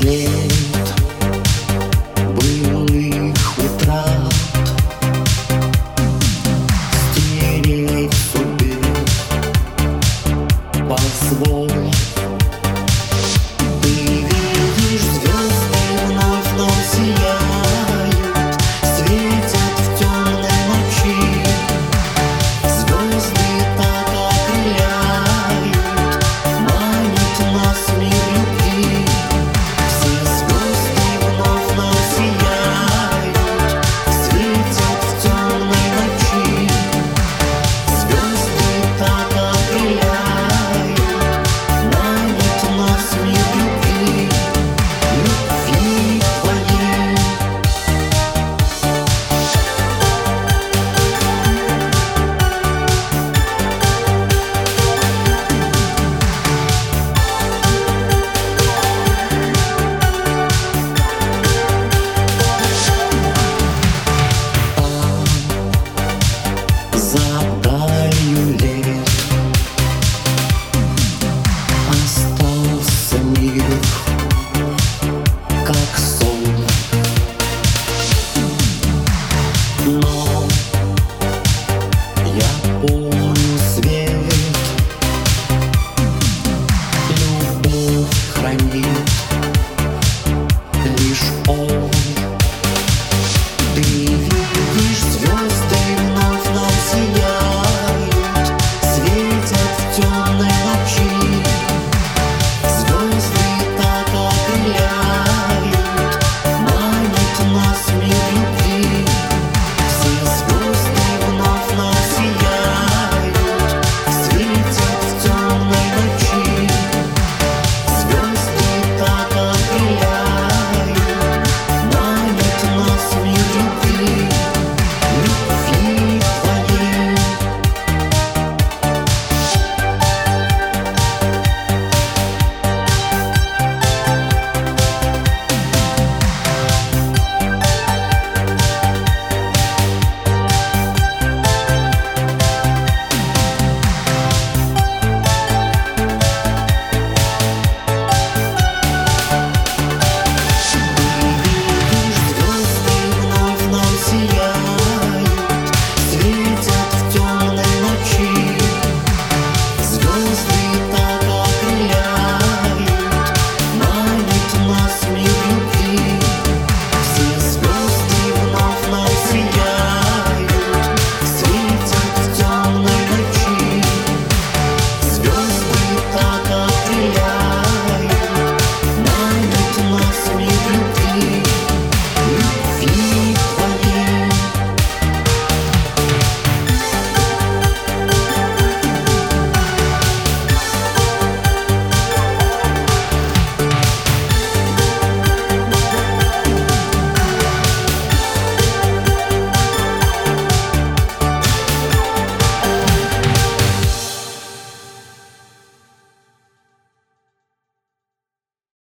след былых утрат, стереть судьбе позволь. Ты видишь, звезды вновь сияют, светят в темной ночи. Звезды так окрыляют, манит нас мир любви. Все звезды вновь сияют, светят в темной ночи. Звезды так окрыляют, манит нас мир любви, любви твоей. За далью лет остался мир, как сон. Но я помню свет, любовь хранит.